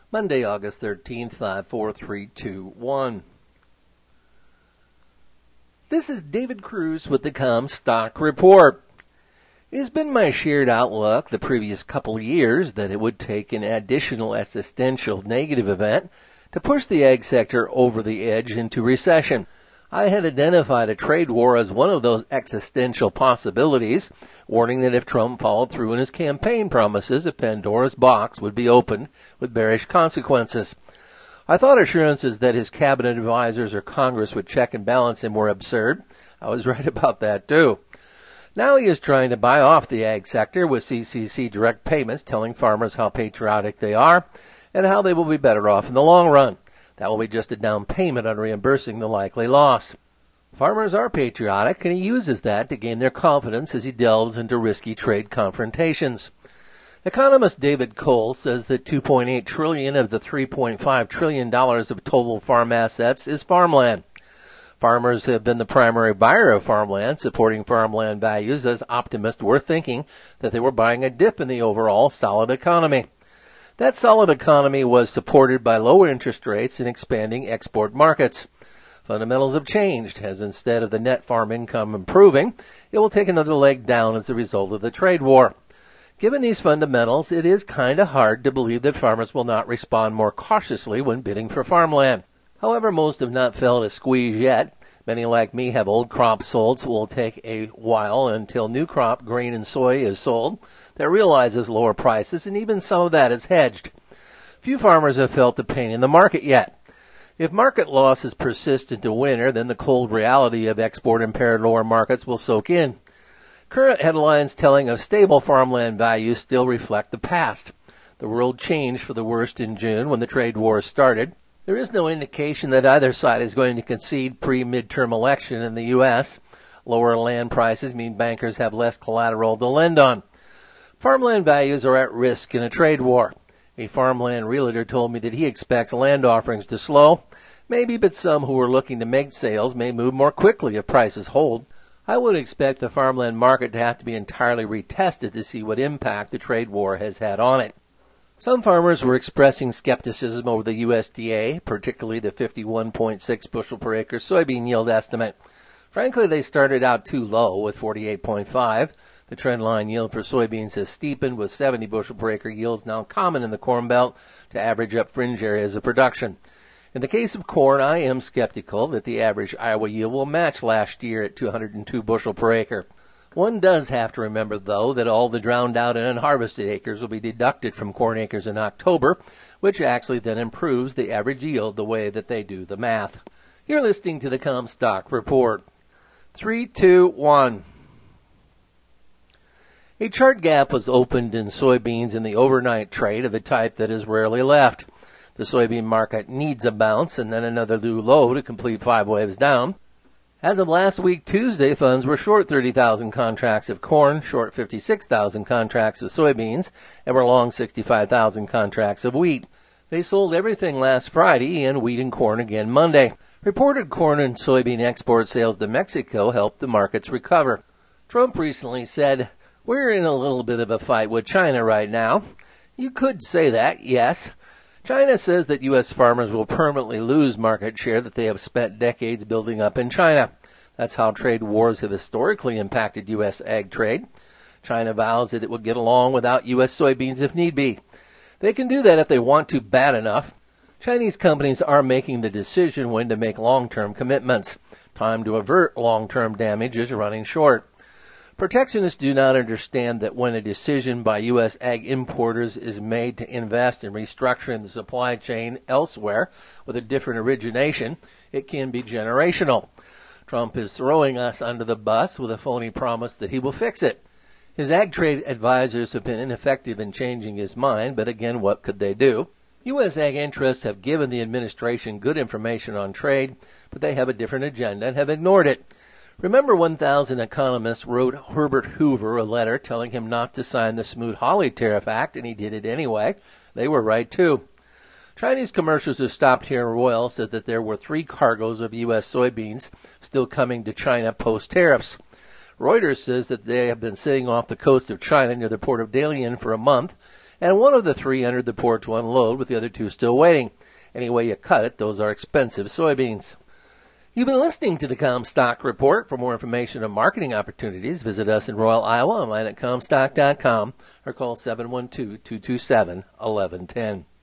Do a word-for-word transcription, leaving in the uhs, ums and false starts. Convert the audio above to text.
Monday, August thirteenth, five four three two one. This is David Cruz with the Comstock Report. It has been my shared outlook the previous couple years that it would take an additional existential negative event to push the ag sector over the edge into recession. I had identified a trade war as one of those existential possibilities, warning that if Trump followed through in his campaign promises, a Pandora's box would be opened with bearish consequences. I thought assurances that his cabinet advisors or Congress would check and balance him were absurd. I was right about that, too. Now he is trying to buy off the ag sector with C C C direct payments, telling farmers how patriotic they are and how they will be better off in the long run. That will be just a down payment on reimbursing the likely loss. Farmers are patriotic, and he uses that to gain their confidence as he delves into risky trade confrontations. Economist David Cole says that two point eight trillion dollars of the three point five trillion dollars of total farm assets is farmland. Farmers have been the primary buyer of farmland, supporting farmland values as optimists were thinking that they were buying a dip in the overall solid economy. That solid economy was supported by lower interest rates and expanding export markets. Fundamentals have changed, as instead of the net farm income improving, it will take another leg down as a result of the trade war. Given these fundamentals, it is kind of hard to believe that farmers will not respond more cautiously when bidding for farmland. However, most have not felt a squeeze yet. Many like me have old crops sold, so it will take a while until new crop grain and soy is sold that realizes lower prices, and even some of that is hedged. Few farmers have felt the pain in the market yet. If market losses persist into winter, then the cold reality of export-impaired lower markets will soak in. Current headlines telling of stable farmland values still reflect the past. The world changed for the worst in June when the trade war started. There is no indication that either side is going to concede pre-midterm election in the U S. Lower land prices mean bankers have less collateral to lend on. Farmland values are at risk in a trade war. A farmland realtor told me that he expects land offerings to slow. Maybe, but some who are looking to make sales may move more quickly if prices hold. I would expect the farmland market to have to be entirely retested to see what impact the trade war has had on it. Some farmers were expressing skepticism over the U S D A, particularly the fifty-one point six bushel per acre soybean yield estimate. Frankly, they started out too low with forty-eight point five. The trendline yield for soybeans has steepened, with seventy bushel per acre yields now common in the Corn Belt to average up fringe areas of production. In the case of corn, I am skeptical that the average Iowa yield will match last year at two hundred two bushel per acre. One does have to remember, though, that all the drowned out and unharvested acres will be deducted from corn acres in October, which actually then improves the average yield the way that they do the math. You're listening to the Comstock Report. Three, two, one. A chart gap was opened in soybeans in the overnight trade of the type that is rarely left. The soybean market needs a bounce and then another new low to complete five waves down. As of last week, Tuesday, funds were short thirty thousand contracts of corn, short fifty-six thousand contracts of soybeans, and were long sixty-five thousand contracts of wheat. They sold everything last Friday and wheat and corn again Monday. Reported corn and soybean export sales to Mexico helped the markets recover. Trump recently said, "We're in a little bit of a fight with China right now." You could say that, yes. China says that U S farmers will permanently lose market share that they have spent decades building up in China. That's how trade wars have historically impacted U S ag trade. China vows that it will get along without U S soybeans if need be. They can do that if they want to bad enough. Chinese companies are making the decision when to make long-term commitments. Time to avert long-term damage is running short. Protectionists do not understand that when a decision by U S ag importers is made to invest in restructuring the supply chain elsewhere with a different origination, it can be generational. Trump is throwing us under the bus with a phony promise that he will fix it. His ag trade advisors have been ineffective in changing his mind, but again, what could they do? U S ag interests have given the administration good information on trade, but they have a different agenda and have ignored it. Remember, one thousand economists wrote Herbert Hoover a letter telling him not to sign the Smoot-Hawley Tariff Act, and he did it anyway. They were right, too. Chinese commercials who stopped here in Royal said that there were three cargoes of U S soybeans still coming to China post-tariffs. Reuters says that they have been sitting off the coast of China near the port of Dalian for a month, and one of the three entered the port to unload with the other two still waiting. Any way you cut it, those are expensive soybeans. You've been listening to the Comstock Report. For more information on marketing opportunities, visit us in Royal, Iowa, online at comstock dot com, or call seven one two, two two seven, one one one zero.